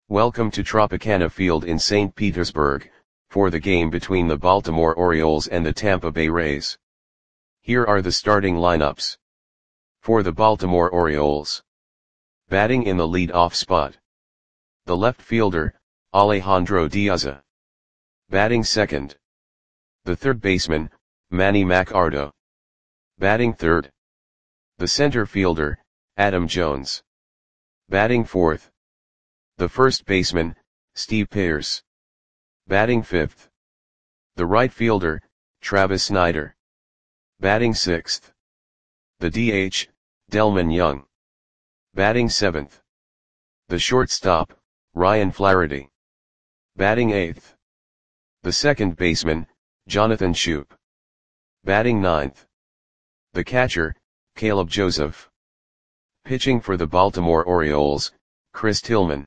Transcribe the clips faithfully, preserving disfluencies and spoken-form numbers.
Welcome to Tropicana Field in Saint Petersburg, for the game between the Baltimore Orioles and the Tampa Bay Rays. Here are the starting lineups. For the Baltimore Orioles. Batting in the lead-off spot. The left fielder, Alejandro Diaz. Batting second. The third baseman, Manny Machado. Batting third. The center fielder, Adam Jones. Batting fourth. The first baseman, Steve Pearce. Batting fifth. The right fielder, Travis Snider. Batting sixth. The D H, Delmon Young. Batting seventh. The shortstop, Ryan Flaherty. Batting eighth. The second baseman, Jonathan Schoop. Batting ninth. The catcher, Caleb Joseph. Pitching for the Baltimore Orioles, Chris Tillman.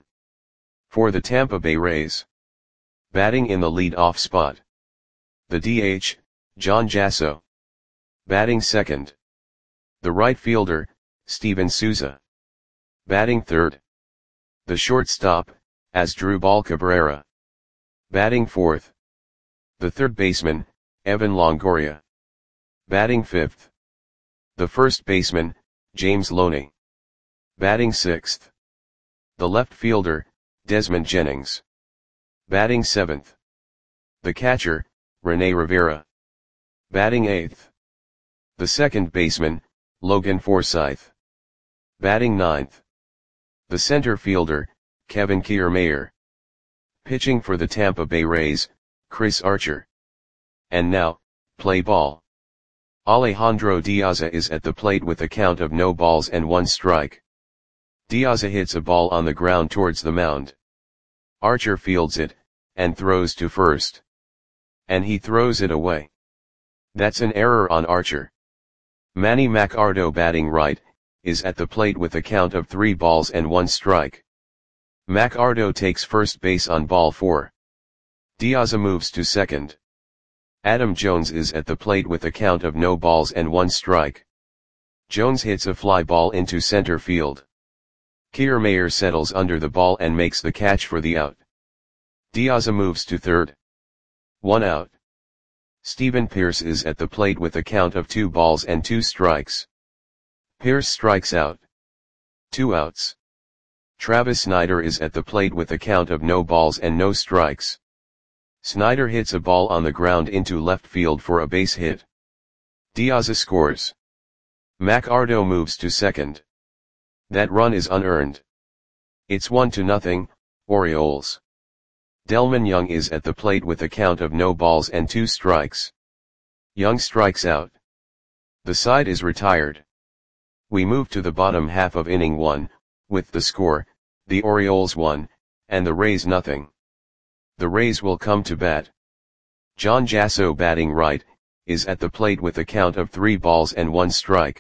For the Tampa Bay Rays. Batting in the lead-off spot. The D H, John Jasso. Batting second. The right fielder, Steven Souza. Batting third. The shortstop, Asdrubal Cabrera. Batting fourth. The third baseman, Evan Longoria. Batting fifth. The first baseman, James Loney. Batting sixth. The left fielder, Desmond Jennings. Batting seventh. The catcher, Rene Rivera. Batting eighth. The second baseman, Logan Forsythe. Batting ninth. The center fielder, Kevin Kiermaier. Pitching for the Tampa Bay Rays, Chris Archer. And now, play ball. Alejandro Diaz is at the plate with a count of no balls and one strike. Diaz hits a ball on the ground towards the mound. Archer fields it, and throws to first. And he throws it away. That's an error on Archer. Manny Machado, batting right, is at the plate with a count of three balls and one strike. Machado takes first base on ball four. Diaz moves to second. Adam Jones is at the plate with a count of no balls and one strike. Jones hits a fly ball into center field. Kiermaier settles under the ball and makes the catch for the out. Diaz moves to third. One out. Steven Pearce is at the plate with a count of two balls and two strikes. Pearce strikes out. Two outs. Travis Snider is at the plate with a count of no balls and no strikes. Snider hits a ball on the ground into left field for a base hit. Diaz scores. Machado moves to second. That run is unearned. It's one to nothing, Orioles. Delmon Young is at the plate with a count of no balls and two strikes. Young strikes out. The side is retired. We move to the bottom half of inning one, with the score, the Orioles one, and the Rays nothing. The Rays will come to bat. John Jasso, batting right, is at the plate with a count of three balls and one strike.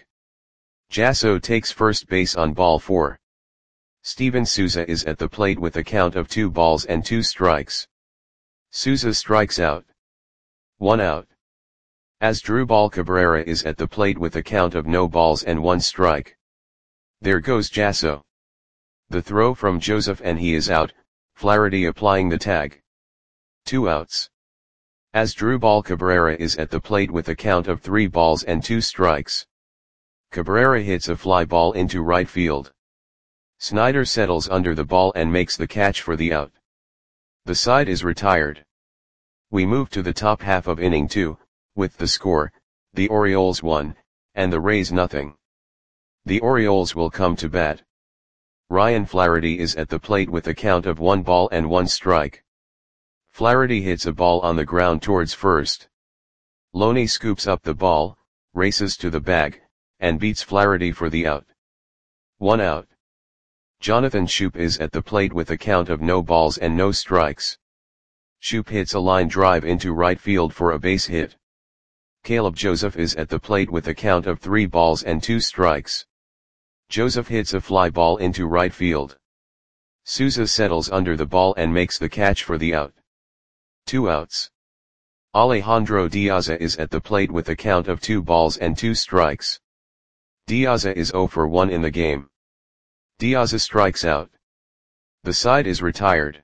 Jasso takes first base on ball four. Steven Souza is at the plate with a count of two balls and two strikes. Souza strikes out. One out. Asdrubal Cabrera is at the plate with a count of no balls and one strike. There goes Jasso. The throw from Joseph and he is out, Flaherty applying the tag. Two outs. Asdrubal Cabrera is at the plate with a count of three balls and two strikes. Cabrera hits a fly ball into right field. Snider settles under the ball and makes the catch for the out. The side is retired. We move to the top half of inning two, with the score, the Orioles one, and the Rays nothing. The Orioles will come to bat. Ryan Flaherty is at the plate with a count of one ball and one strike. Flaherty hits a ball on the ground towards first. Loney scoops up the ball, races to the bag, and beats Flaherty for the out. One out. Jonathan Schoop is at the plate with a count of no balls and no strikes. Schoop hits a line drive into right field for a base hit. Caleb Joseph is at the plate with a count of three balls and two strikes. Joseph hits a fly ball into right field. Souza settles under the ball and makes the catch for the out. Two outs. Alejandro Diaz is at the plate with a count of two balls and two strikes. Diaz is zero for one in the game. Diaz strikes out. The side is retired.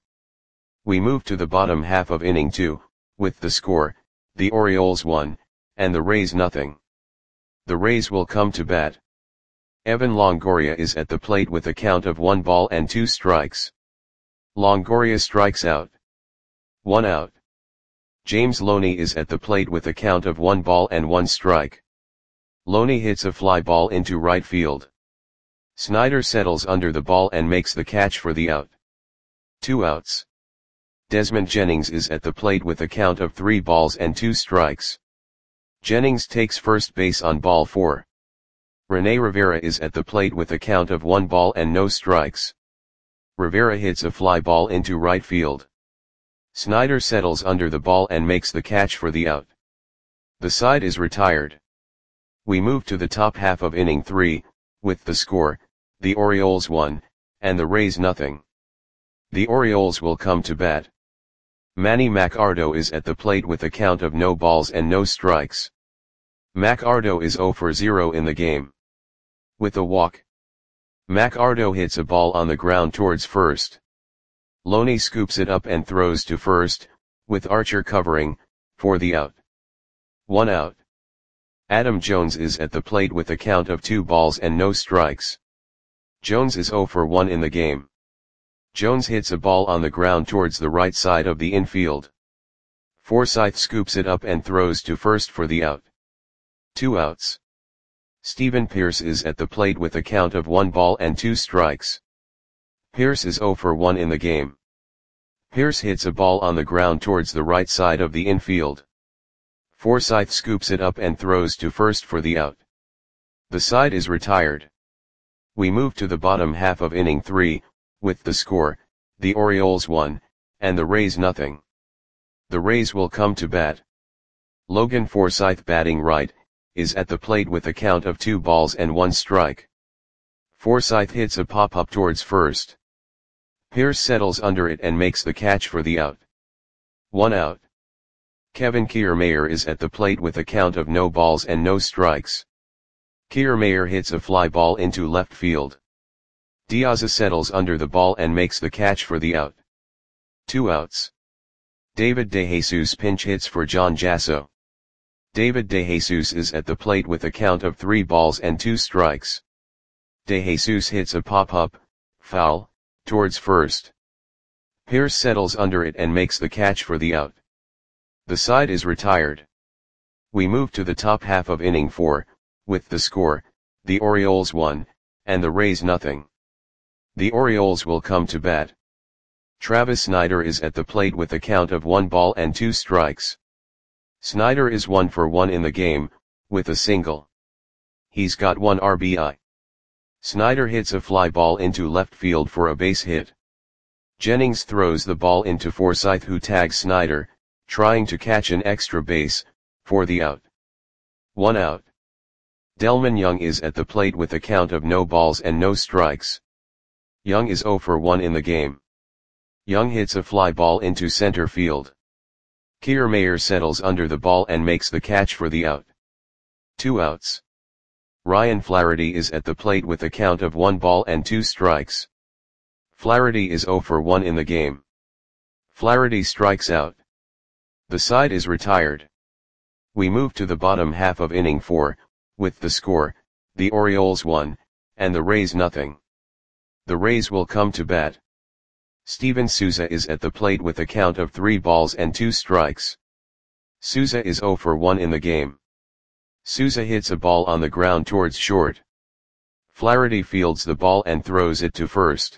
We move to the bottom half of inning two, with the score, the Orioles one, and the Rays nothing. The Rays will come to bat. Evan Longoria is at the plate with a count of one ball and two strikes. Longoria strikes out. One out. James Loney is at the plate with a count of one ball and one strike. Loney hits a fly ball into right field. Snyder settles under the ball and makes the catch for the out. Two outs. Desmond Jennings is at the plate with a count of three balls and two strikes. Jennings takes first base on ball four. Rene Rivera is at the plate with a count of one ball and no strikes. Rivera hits a fly ball into right field. Snyder settles under the ball and makes the catch for the out. The side is retired. We move to the top half of inning three, with the score, the Orioles one, and the Rays nothing. The Orioles will come to bat. Manny Machado is at the plate with a count of no balls and no strikes. Machado is zero for zero in the game. With a walk, Machado hits a ball on the ground towards first. Loney scoops it up and throws to first, with Archer covering, for the out. One out. Adam Jones is at the plate with a count of two balls and no strikes. Jones is zero for one in the game. Jones hits a ball on the ground towards the right side of the infield. Forsythe scoops it up and throws to first for the out. Two outs. Stephen Pearce is at the plate with a count of one ball and two strikes. Pearce is zero for one in the game. Pearce hits a ball on the ground towards the right side of the infield. Forsythe scoops it up and throws to first for the out. The side is retired. We move to the bottom half of inning three, with the score, the Orioles one, and the Rays nothing. The Rays will come to bat. Logan Forsythe, batting right, is at the plate with a count of two balls and one strike. Forsythe hits a pop-up towards first. Pearce settles under it and makes the catch for the out. One out. Kevin Kiermaier is at the plate with a count of no balls and no strikes. Kiermaier hits a fly ball into left field. Diaz settles under the ball and makes the catch for the out. Two outs. David DeJesus pinch hits for John Jasso. David DeJesus is at the plate with a count of three balls and two strikes. DeJesus hits a pop-up, foul, towards first. Pearce settles under it and makes the catch for the out. The side is retired. We move to the top half of inning four, with the score, the Orioles one, and the Rays nothing. The Orioles will come to bat. Travis Snyder is at the plate with a count of one ball and two strikes. Snyder is one for one in the game, with a single. He's got one R B I. Snyder hits a fly ball into left field for a base hit. Jennings throws the ball into Forsythe, who tags Snyder, trying to catch an extra base, for the out. One out. Delmon Young is at the plate with a count of no balls and no strikes. Young is zero for one in the game. Young hits a fly ball into center field. Kiermaier settles under the ball and makes the catch for the out. Two outs. Ryan Flaherty is at the plate with a count of one ball and two strikes. Flaherty is zero for one in the game. Flaherty strikes out. The side is retired. We move to the bottom half of inning four, with the score, the Orioles one, and the Rays nothing. The Rays will come to bat. Steven Souza is at the plate with a count of three balls and two strikes. Souza is zero for one in the game. Souza hits a ball on the ground towards short. Flaherty fields the ball and throws it to first.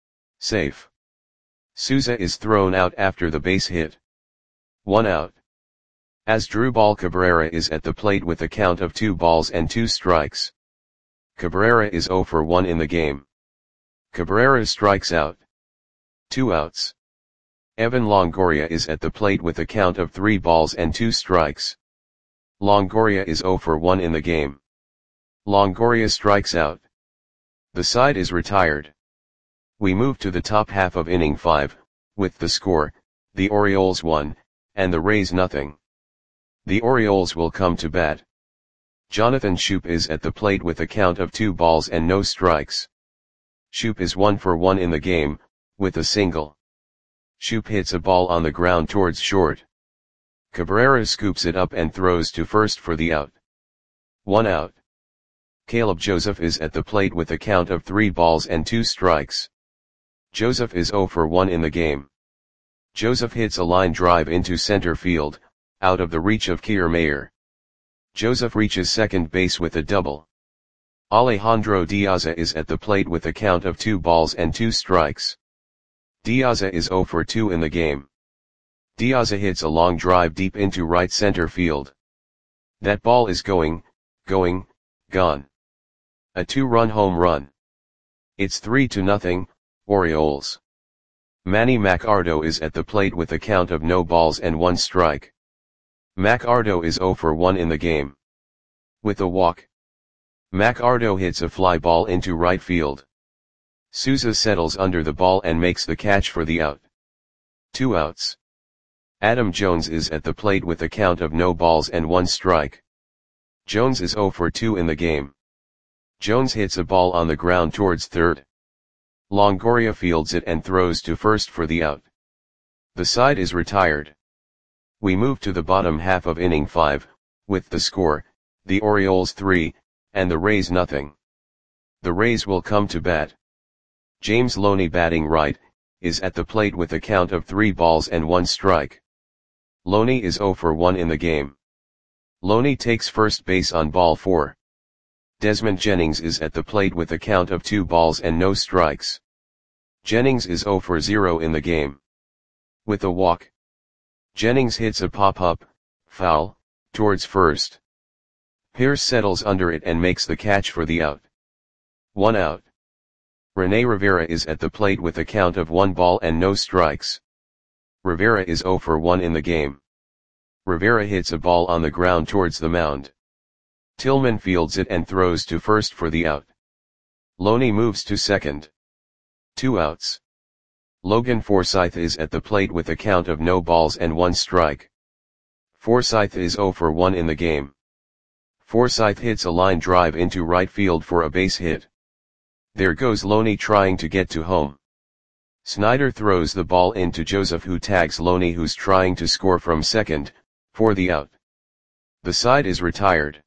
Safe. Souza is thrown out after the base hit. One out. Asdrubal Cabrera is at the plate with a count of two balls and two strikes. Cabrera is zero for one in the game. Cabrera strikes out. Two outs. Evan Longoria is at the plate with a count of three balls and two strikes. Longoria is zero for one in the game. Longoria strikes out. The side is retired. We move to the top half of inning five, with the score, the Orioles one, and the Rays nothing. The Orioles will come to bat. Jonathan Schoop is at the plate with a count of two balls and no strikes. Schoop is one for one in the game, with a single. Shoop hits a ball on the ground towards short. Cabrera scoops it up and throws to first for the out. One out. Caleb Joseph is at the plate with a count of three balls and two strikes. Joseph is zero for one in the game. Joseph hits a line drive into center field, out of the reach of Kiermaier. Joseph reaches second base with a double. Alejandro Diaza is at the plate with a count of two balls and two strikes. Diaza is zero for two in the game. Diaza hits a long drive deep into right center field. That ball is going, going, gone. A two-run home run. It's three to nothing, Orioles. Manny Macardo is at the plate with a count of no balls and one strike. Macardo is zero for one in the game. With a walk. Macardo hits a fly ball into right field. Souza settles under the ball and makes the catch for the out. Two outs. Adam Jones is at the plate with a count of no balls and one strike. Jones is zero for two in the game. Jones hits a ball on the ground towards third. Longoria fields it and throws to first for the out. The side is retired. We move to the bottom half of inning five, with the score, the Orioles three, and the Rays nothing. The Rays will come to bat. James Loney, batting right, is at the plate with a count of three balls and one strike. Loney is zero for one in the game. Loney takes first base on ball four. Desmond Jennings is at the plate with a count of two balls and no strikes. Jennings is zero for zero in the game. With a walk. Jennings hits a pop-up, foul, towards first. Pierce settles under it and makes the catch for the out. One out. Rene Rivera is at the plate with a count of one ball and no strikes. Rivera is zero for one in the game. Rivera hits a ball on the ground towards the mound. Tillman fields it and throws to first for the out. Loney moves to second. Two outs. Logan Forsythe is at the plate with a count of no balls and one strike. Forsythe is zero for one in the game. Forsythe hits a line drive into right field for a base hit. There goes Loney trying to get to home. Snyder throws the ball into Joseph, who tags Loney, who's trying to score from second, for the out. The side is retired.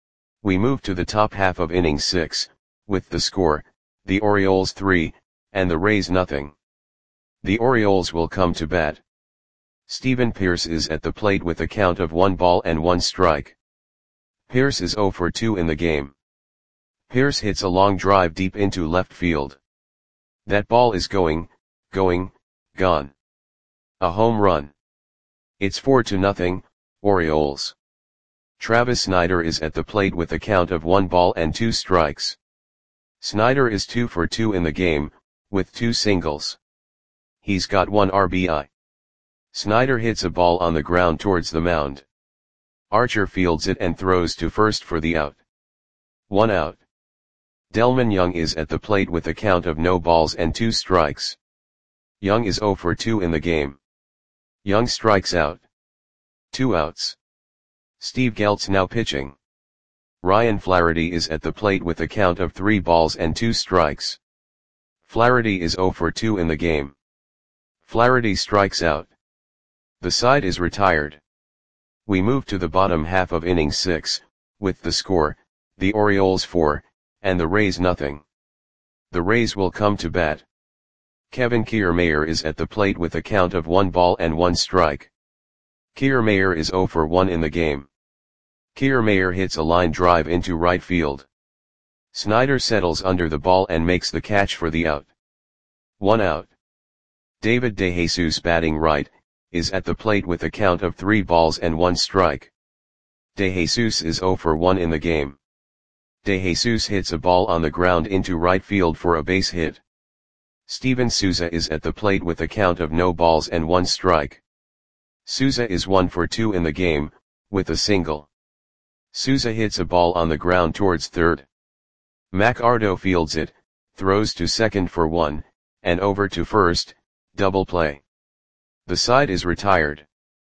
We move to the top half of inning six, with the score, the Orioles three, and the Rays nothing. The Orioles will come to bat. Stephen Pierce is at the plate with a count of one ball and one strike. Pierce is zero for two in the game. Pierce hits a long drive deep into left field. That ball is going, going, gone. A home run. It's four to nothing, Orioles. Travis Snyder is at the plate with a count of one ball and two strikes. Snyder is two for two in the game, with two singles. He's got one R B I. Snyder hits a ball on the ground towards the mound. Archer fields it and throws to first for the out. One out. Delman Young is at the plate with a count of no balls and two strikes. Young is zero for two in the game. Young strikes out. Two outs. Steve Geltz now pitching. Ryan Flaherty is at the plate with a count of three balls and two strikes. Flaherty is zero for two in the game. Flaherty strikes out. The side is retired. We move to the bottom half of inning six, with the score, the Orioles four, and the Rays nothing. The Rays will come to bat. Kevin Kiermaier is at the plate with a count of one ball and one strike. Kiermaier is zero for one in the game. Kiermaier hits a line drive into right field. Snyder settles under the ball and makes the catch for the out. One out. David DeJesus, batting right, is at the plate with a count of three balls and one strike. DeJesus is zero for one in the game. DeJesus hits a ball on the ground into right field for a base hit. Steven Souza is at the plate with a count of no balls and one strike. Souza is one for two in the game, with a single. Souza hits a ball on the ground towards third. Macardo fields it, throws to second for one, and over to first, double play. The side is retired.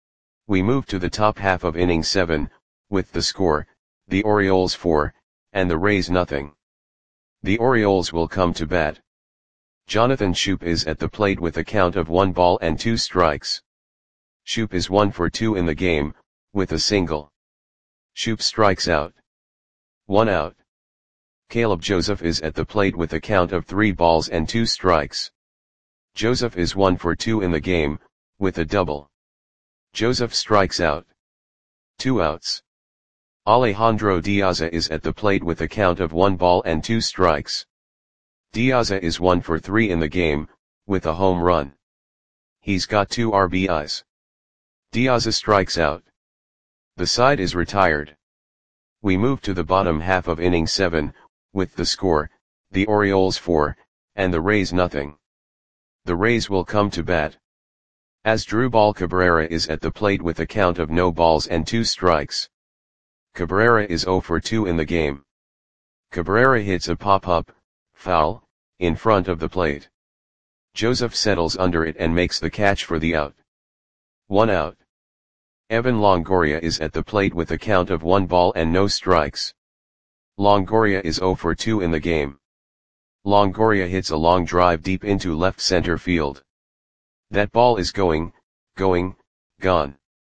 We move to the top half of inning seven, with the score, the Orioles four, and the Rays nothing. The Orioles will come to bat. Jonathan Schoop is at the plate with a count of one ball and two strikes. Schoop is one for two in the game, with a single. Schoop strikes out. One out. Caleb Joseph is at the plate with a count of three balls and two strikes. Joseph is one for two in the game, with a double. Joseph strikes out. Two outs. Alejandro Diaza is at the plate with a count of one ball and two strikes. Diaza is one for three in the game, with a home run. He's got two R B Is. Diaza strikes out. The side is retired. We move to the bottom half of inning seven, with the score, the Orioles four, and the Rays nothing. The Rays will come to bat. Asdrubal Cabrera is at the plate with a count of no balls and two strikes. Cabrera is zero for two in the game. Cabrera hits a pop-up, foul, in front of the plate. Joseph settles under it and makes the catch for the out. One out. Evan Longoria is at the plate with a count of one ball and no strikes. Longoria is zero for two in the game. Longoria hits a long drive deep into left center field. That ball is going, going, gone.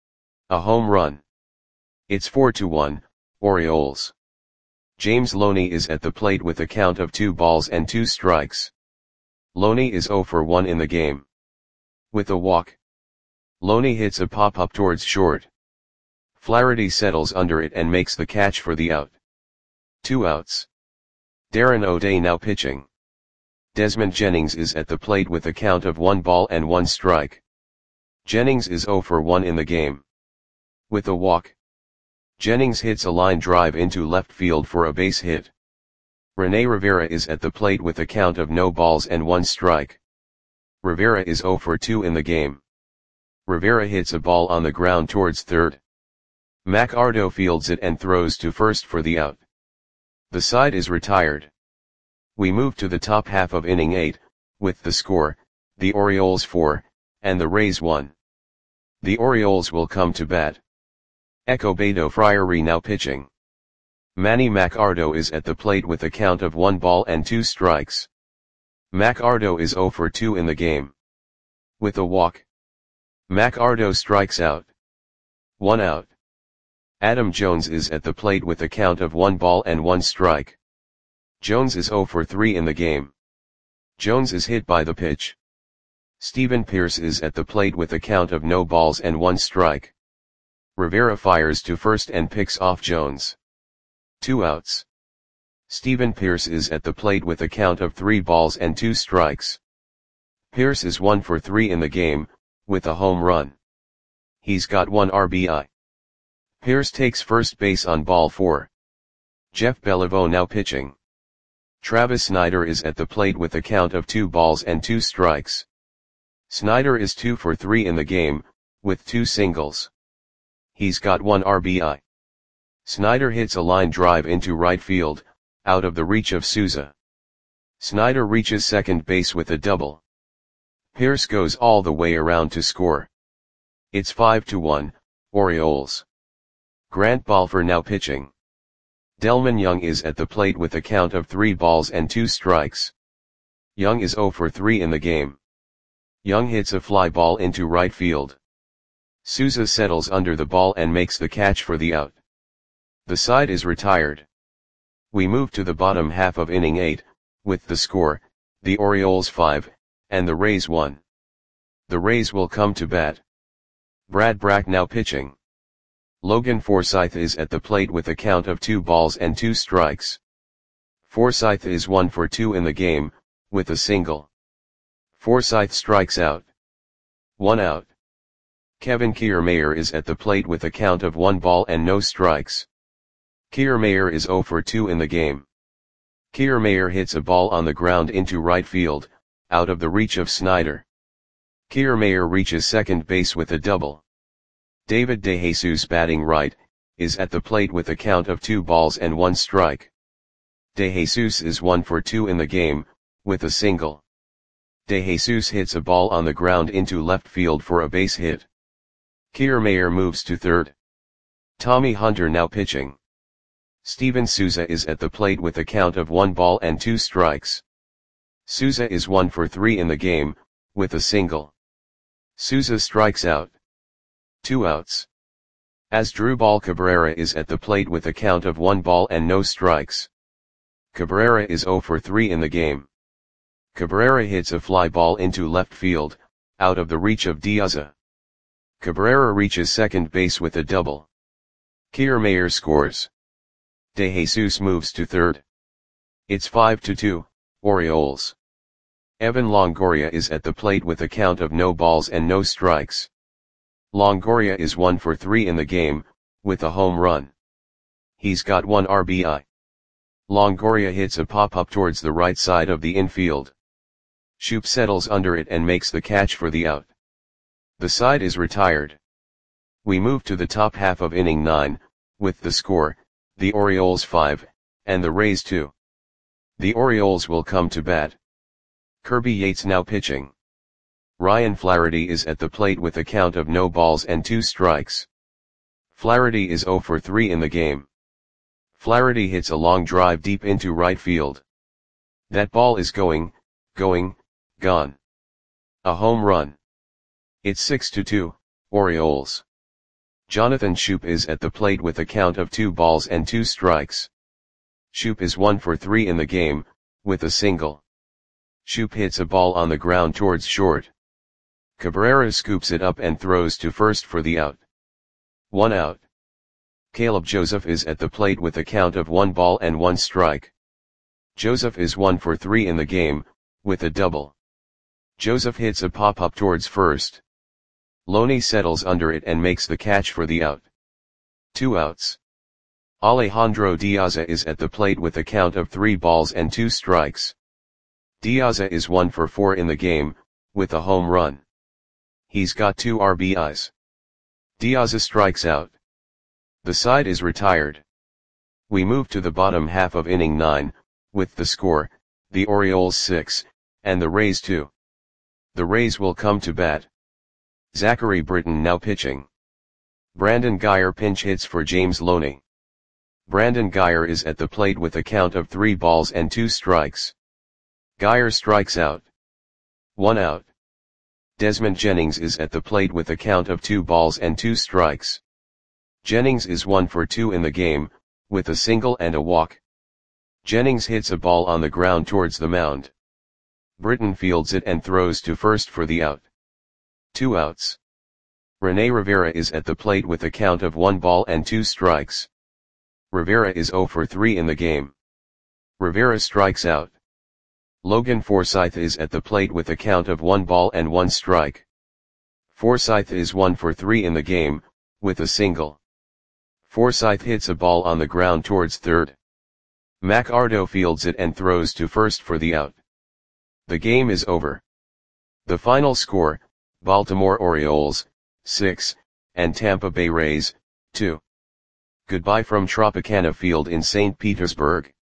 A home run. It's four to one, Orioles. James Loney is at the plate with a count of two balls and two strikes. Loney is zero for one in the game. With a walk. Loney hits a pop-up towards short. Flaherty settles under it and makes the catch for the out. Two outs. Darren O'Day now pitching. Desmond Jennings is at the plate with a count of one ball and one strike. Jennings is zero for one in the game. With a walk. Jennings hits a line drive into left field for a base hit. Rene Rivera is at the plate with a count of no balls and one strike. Rivera is zero for two in the game. Rivera hits a ball on the ground towards third. Mac Ardo fields it and throws to first for the out. The side is retired. We move to the top half of inning eight, with the score, the Orioles four, and the Rays one. The Orioles will come to bat. Ecobedo Friary now pitching. Manny Macardo is at the plate with a count of one ball and two strikes. Macardo is zero for two in the game. With a walk. Macardo strikes out. One out. Adam Jones is at the plate with a count of one ball and one strike. Jones is zero for three in the game. Jones is hit by the pitch. Stephen Pierce is at the plate with a count of no balls and one strike. Rivera fires to first and picks off Jones. Two outs. Stephen Pierce is at the plate with a count of three balls and two strikes. Pierce is one for three in the game, with a home run. He's got one R B I. Pierce takes first base on ball four. Jeff Beliveau now pitching. Travis Snider is at the plate with a count of two balls and two strikes. Snider is two for three in the game, with two singles. He's got one R B I. Snider hits a line drive into right field, out of the reach of Souza. Snider reaches second base with a double. Pierce goes all the way around to score. It's five to one, Orioles. Grant Balfour now pitching. Delman Young is at the plate with a count of three balls and two strikes. Young is zero for three in the game. Young hits a fly ball into right field. Souza settles under the ball and makes the catch for the out. The side is retired. We move to the bottom half of inning eight, with the score, the Orioles five, and the Rays one. The Rays will come to bat. Brad Brach now pitching. Logan Forsythe is at the plate with a count of two balls and two strikes. Forsythe is one for two in the game, with a single. Forsythe strikes out. One out. Kevin Kiermaier is at the plate with a count of one ball and no strikes. Kiermaier is zero for two in the game. Kiermaier hits a ball on the ground into right field, out of the reach of Snider. Kiermaier reaches second base with a double. David DeJesus batting right, is at the plate with a count of two balls and one strike. DeJesus is one for two in the game, with a single. DeJesus hits a ball on the ground into left field for a base hit. Kiermaier moves to third. Tommy Hunter now pitching. Steven Souza is at the plate with a count of one ball and two strikes. Souza is one for three in the game, with a single. Souza strikes out. Two outs. Asdrubal Cabrera is at the plate with a count of one ball and no strikes. Cabrera is zero for three in the game. Cabrera hits a fly ball into left field, out of the reach of Diaza. Cabrera reaches second base with a double. Kiermaier scores. De Jesus moves to third. It's five to two, Orioles. Evan Longoria is at the plate with a count of no balls and no strikes. Longoria is one for three in the game, with a home run. He's got one R B I. Longoria hits a pop-up towards the right side of the infield. Shoop settles under it and makes the catch for the out. The side is retired. We move to the top half of inning nine, with the score, the Orioles five, and the Rays two. The Orioles will come to bat. Kirby Yates now pitching. Ryan Flaherty is at the plate with a count of no balls and two strikes. Flaherty is zero for three in the game. Flaherty hits a long drive deep into right field. That ball is going, going, gone. A home run. It's six to two, Orioles. Jonathan Schoop is at the plate with a count of two balls and two strikes. Schoop is one for three in the game, with a single. Schoop hits a ball on the ground towards short. Cabrera scoops it up and throws to first for the out. One out. Caleb Joseph is at the plate with a count of one ball and one strike. Joseph is one for three in the game, with a double. Joseph hits a pop-up towards first. Loney settles under it and makes the catch for the out. Two outs. Alejandro Diaza is at the plate with a count of three balls and two strikes. Diaza is one for four in the game, with a home run. He's got two R B Is. Diaza strikes out. The side is retired. We move to the bottom half of inning nine, with the score, the Orioles six, and the Rays two. The Rays will come to bat. Zachary Britton now pitching. Brandon Guyer pinch hits for James Loney. Brandon Guyer is at the plate with a count of three balls and two strikes. Guyer strikes out. One out. Desmond Jennings is at the plate with a count of two balls and two strikes. Jennings is one for two in the game, with a single and a walk. Jennings hits a ball on the ground towards the mound. Britton fields it and throws to first for the out. Two outs. Rene Rivera is at the plate with a count of one ball and two strikes. Rivera is zero for three in the game. Rivera strikes out. Logan Forsythe is at the plate with a count of one ball and one strike. Forsythe is one for three in the game, with a single. Forsythe hits a ball on the ground towards third. Mac Ardo fields it and throws to first for the out. The game is over. The final score, Baltimore Orioles, six, and Tampa Bay Rays, two. Goodbye from Tropicana Field in Saint Petersburg.